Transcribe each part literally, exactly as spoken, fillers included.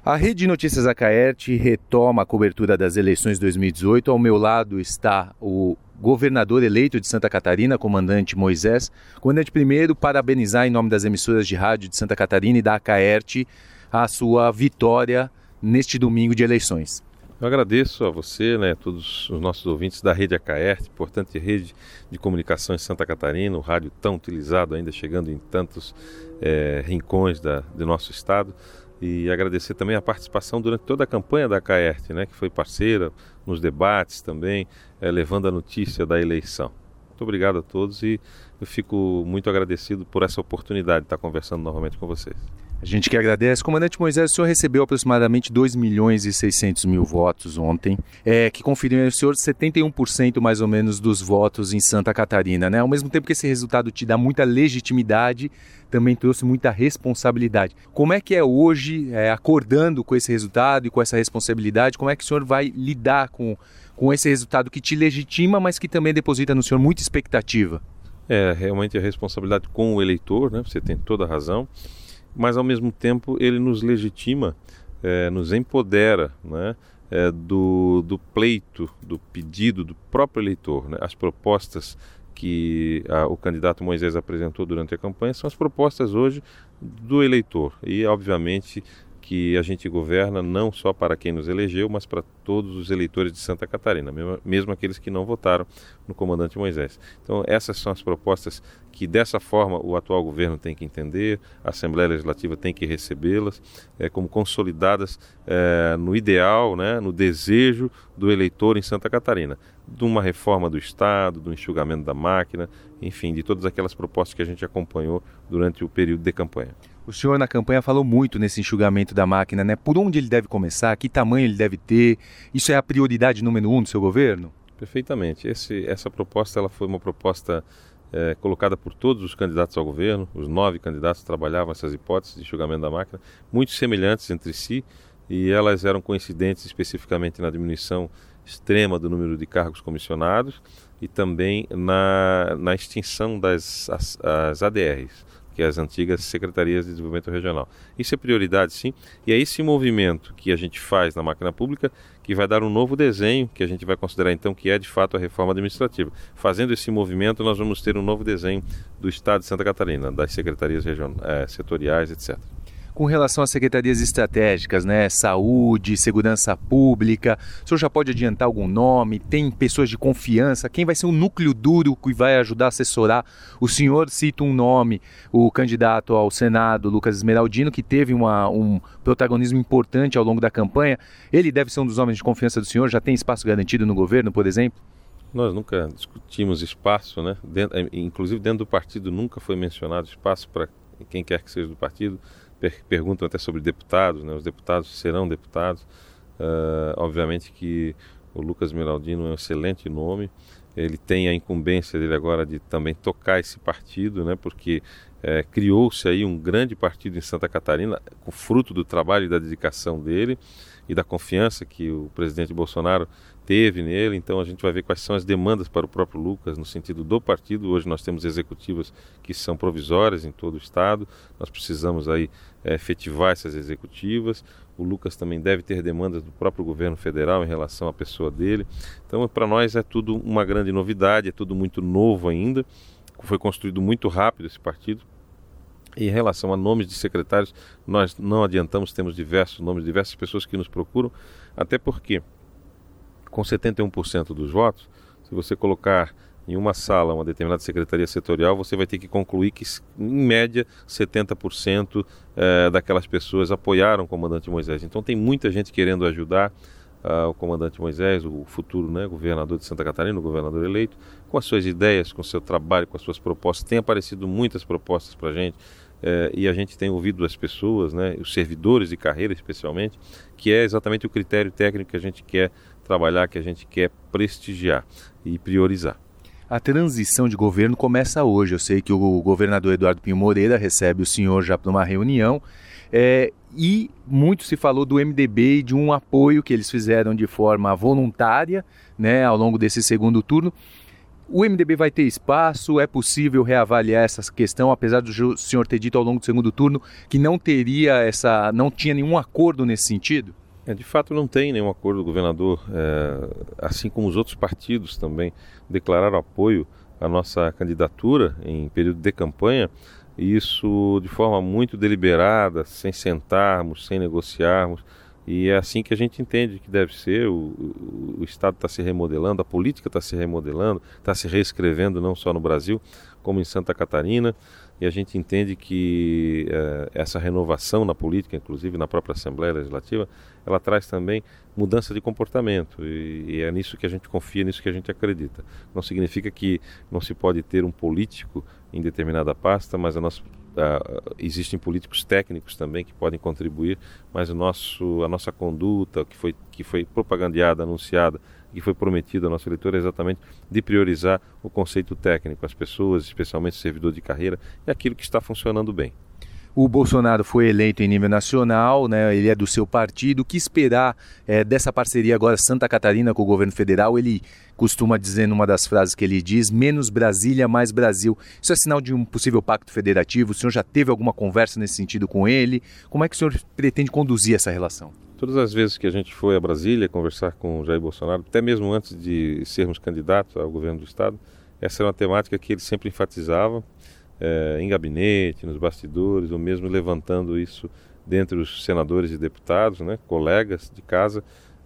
A Rede Notícias Acaerte retoma a cobertura das eleições de dois mil e dezoito. Ao meu lado está o governador eleito de Santa Catarina, comandante Moisés. Comandante, primeiro, parabenizar em nome das emissoras de rádio de Santa Catarina e da Acaerte a sua vitória neste domingo de eleições. Eu agradeço a você, né, todos os nossos ouvintes da Rede Acaerte, importante rede de comunicação em Santa Catarina, o rádio tão utilizado ainda, chegando em tantos é, rincões da, do nosso estado. E agradecer também a participação durante toda a campanha da Acaerte, né, que foi parceira nos debates também, é, levando a notícia da eleição. Muito obrigado a todos e eu fico muito agradecido por essa oportunidade de estar conversando novamente com vocês. A gente que agradece. Comandante Moisés, o senhor recebeu aproximadamente dois milhões e seiscentos mil votos ontem, é, que conferiram ao senhor setenta e um por cento mais ou menos dos votos em Santa Catarina, né? Ao mesmo tempo que esse resultado te dá muita legitimidade, também trouxe muita responsabilidade. Como é que é hoje, é, acordando com esse resultado e com essa responsabilidade, como é que o senhor vai lidar com, com esse resultado que te legitima, mas que também deposita no senhor muita expectativa? É, realmente a responsabilidade com o eleitor, né? Você tem toda a razão. Mas ao mesmo tempo ele nos legitima, é, nos empodera, né, é, do, do pleito, do pedido do próprio eleitor, né? As propostas que a, o candidato Moisés apresentou durante a campanha são as propostas hoje do eleitor e obviamente que a gente governa não só para quem nos elegeu, mas para todos os eleitores de Santa Catarina, mesmo, mesmo aqueles que não votaram no comandante Moisés. Então essas são as propostas que dessa forma o atual governo tem que entender, a Assembleia Legislativa tem que recebê-las é, como consolidadas é, no ideal, né, no desejo do eleitor em Santa Catarina, de uma reforma do Estado, do enxugamento da máquina, enfim, de todas aquelas propostas que a gente acompanhou durante o período de campanha. O senhor na campanha falou muito nesse enxugamento da máquina, né? Por onde ele deve começar, que tamanho ele deve ter, isso é a prioridade número um do seu governo? Perfeitamente. Esse, essa proposta ela foi uma proposta é, colocada por todos os candidatos ao governo, os nove candidatos trabalhavam essas hipóteses de enxugamento da máquina, muito semelhantes entre si, e elas eram coincidentes especificamente na diminuição extrema do número de cargos comissionados e também na, na extinção das as, as A D Rs, que é as antigas Secretarias de Desenvolvimento Regional. Isso é prioridade, sim, e é esse movimento que a gente faz na máquina pública que vai dar um novo desenho, que a gente vai considerar então que é de fato a reforma administrativa. Fazendo esse movimento, nós vamos ter um novo desenho do Estado de Santa Catarina, das secretarias regionais, é, setoriais, etcétera. Com relação às secretarias estratégicas, né, saúde, segurança pública, o senhor já pode adiantar algum nome? Tem pessoas de confiança? Quem vai ser o núcleo duro que vai ajudar a assessorar? O senhor cita um nome, o candidato ao Senado, Lucas Esmeraldino, que teve uma, um protagonismo importante ao longo da campanha. Ele deve ser um dos homens de confiança do senhor? Já tem espaço garantido no governo, por exemplo? Nós nunca discutimos espaço, né? Dentro, inclusive dentro do partido nunca foi mencionado espaço para quem quer que seja do partido. Perguntam até sobre deputados, né? Os deputados serão deputados. Uh, obviamente que o Lucas Esmeraldino é um excelente nome. Ele tem a incumbência dele agora de também tocar esse partido, né? Porque é, criou-se aí um grande partido em Santa Catarina, com fruto do trabalho e da dedicação dele e da confiança que o presidente Bolsonaro teve nele. Então a gente vai ver quais são as demandas para o próprio Lucas no sentido do partido. Hoje nós temos executivas que são provisórias em todo o estado, nós precisamos aí é, efetivar essas executivas. O Lucas também deve ter demandas do próprio governo federal em relação à pessoa dele. Então para nós é tudo uma grande novidade, é tudo muito novo ainda, foi construído muito rápido esse partido. Em relação a nomes de secretários, nós não adiantamos, temos diversos nomes, diversas pessoas que nos procuram, até porque com setenta e um por cento dos votos, se você colocar em uma sala uma determinada secretaria setorial, você vai ter que concluir que, em média, setenta por cento eh, daquelas pessoas apoiaram o comandante Moisés. Então tem muita gente querendo ajudar uh, o comandante Moisés, o futuro, né, governador de Santa Catarina, o governador eleito, com as suas ideias, com o seu trabalho, com as suas propostas. Tem aparecido muitas propostas para a gente. É, e a gente tem ouvido as pessoas, né, os servidores de carreira especialmente, que é exatamente o critério técnico que a gente quer trabalhar, que a gente quer prestigiar e priorizar. A transição de governo começa hoje. Eu sei que o governador Eduardo Pinho Moreira recebe o senhor já para uma reunião é, e muito se falou do M D B e de um apoio que eles fizeram de forma voluntária, né, ao longo desse segundo turno. O M D B vai ter espaço? É possível reavaliar essa questão, apesar do senhor ter dito ao longo do segundo turno que não teria essa, não tinha nenhum acordo nesse sentido? É, de fato não tem nenhum acordo. O governador, é, assim como os outros partidos também, declararam apoio à nossa candidatura em período de campanha, e isso de forma muito deliberada, sem sentarmos, sem negociarmos. E é assim que a gente entende que deve ser. O, o, o Estado está se remodelando, a política está se remodelando, está se reescrevendo não só no Brasil, como em Santa Catarina. E a gente entende que eh, essa renovação na política, inclusive na própria Assembleia Legislativa, ela traz também mudança de comportamento. E, e é nisso que a gente confia, nisso que a gente acredita. Não significa que não se pode ter um político em determinada pasta, mas a nossa Uh, existem políticos técnicos também que podem contribuir, mas o nosso, a nossa conduta que foi, que foi propagandeada, anunciada, que foi prometida ao nosso eleitor é exatamente de priorizar o conceito técnico, as pessoas, especialmente o servidor de carreira, e aquilo que está funcionando bem. O Bolsonaro foi eleito em nível nacional, né? Ele é do seu partido. O que esperar é, dessa parceria agora Santa Catarina com o governo federal? Ele costuma dizer numa das frases que ele diz, menos Brasília, mais Brasil. Isso é sinal de um possível pacto federativo? O senhor já teve alguma conversa nesse sentido com ele? Como é que o senhor pretende conduzir essa relação? Todas as vezes que a gente foi a Brasília conversar com o Jair Bolsonaro, até mesmo antes de sermos candidatos ao governo do Estado, essa era uma temática que ele sempre enfatizava. É, em gabinete, nos bastidores, ou mesmo levantando isso dentre os senadores e deputados, né, colegas de casa,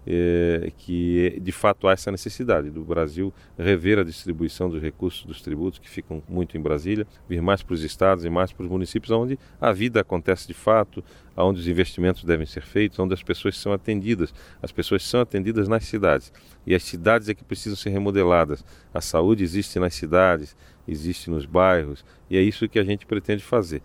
é, que de fato há essa necessidade do Brasil rever a distribuição dos recursos dos tributos que ficam muito em Brasília, vir mais para os estados e mais para os municípios, onde a vida acontece de fato, onde os investimentos devem ser feitos, onde as pessoas são atendidas. As pessoas são atendidas nas cidades, e as cidades é que precisam ser remodeladas. A saúde existe nas cidades, existe nos bairros, e é isso que a gente pretende fazer.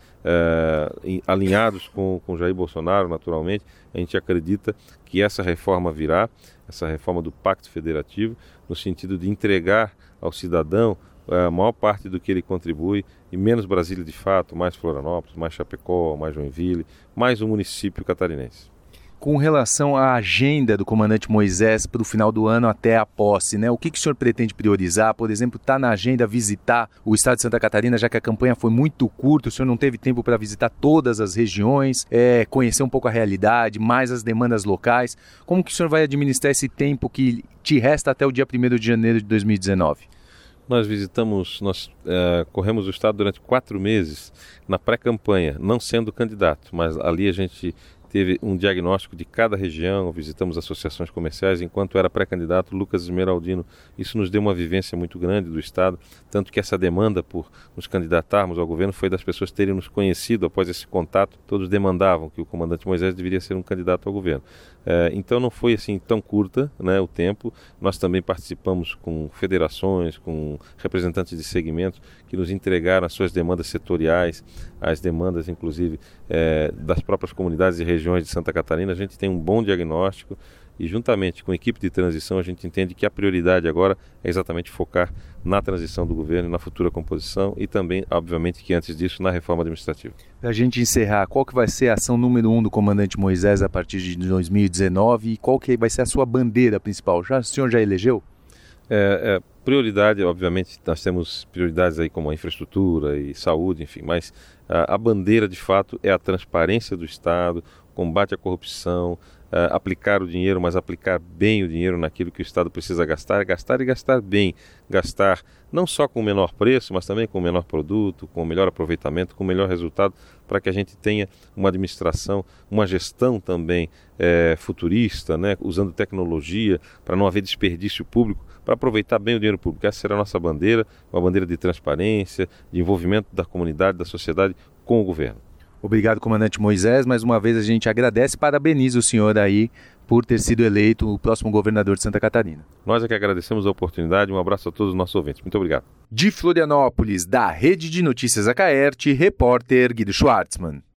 É, em, alinhados com, com Jair Bolsonaro, naturalmente, a gente acredita que essa reforma virá, essa reforma do Pacto Federativo, no sentido de entregar ao cidadão a maior parte do que ele contribui, e menos Brasília de fato, mais Florianópolis, mais Chapecó, mais Joinville, mais o município catarinense. Com relação à agenda do comandante Moisés para o final do ano até a posse, né? O que, que o senhor pretende priorizar? Por exemplo, está na agenda visitar o estado de Santa Catarina, já que a campanha foi muito curta, o senhor não teve tempo para visitar todas as regiões, é, conhecer um pouco a realidade, mais as demandas locais. Como que o senhor vai administrar esse tempo que te resta até o dia primeiro de janeiro de dois mil e dezenove? Nós visitamos, nós uh, corremos o estado durante quatro meses na pré-campanha, não sendo candidato, mas ali a gente teve um diagnóstico de cada região, visitamos associações comerciais, enquanto era pré-candidato Lucas Esmeraldino. Isso nos deu uma vivência muito grande do Estado, tanto que essa demanda por nos candidatarmos ao governo foi das pessoas terem nos conhecido após esse contato. Todos demandavam que o comandante Moisés deveria ser um candidato ao governo. É, então não foi assim tão curta, né, o tempo. Nós também participamos com federações, com representantes de segmentos que nos entregaram as suas demandas setoriais, as demandas inclusive é, das próprias comunidades e regiões de Santa Catarina. A gente tem um bom diagnóstico e juntamente com a equipe de transição a gente entende que a prioridade agora é exatamente focar na transição do governo, na futura composição e também, obviamente, que antes disso, na reforma administrativa. Para a gente encerrar, qual que vai ser a ação número um do comandante Moisés a partir de dois mil e dezenove e qual que vai ser a sua bandeira principal? Já, o senhor já elegeu? É, é, prioridade, obviamente, nós temos prioridades aí como a infraestrutura e saúde, enfim, mas a, a bandeira de fato é a transparência do Estado, combate à corrupção, Uh, aplicar o dinheiro, mas aplicar bem o dinheiro naquilo que o Estado precisa gastar, gastar e gastar bem, gastar não só com o menor preço, mas também com o menor produto, com o melhor aproveitamento, com o melhor resultado, para que a gente tenha uma administração, uma gestão também é, futurista, né, usando tecnologia, para não haver desperdício público, para aproveitar bem o dinheiro público. Essa será a nossa bandeira, uma bandeira de transparência, de envolvimento da comunidade, da sociedade com o governo. Obrigado, comandante Moisés. Mais uma vez a gente agradece e parabeniza o senhor aí por ter sido eleito o próximo governador de Santa Catarina. Nós é que agradecemos a oportunidade. Um abraço a todos os nossos ouvintes. Muito obrigado. De Florianópolis, da Rede de Notícias Acaerte, repórter Guido Schwartzmann.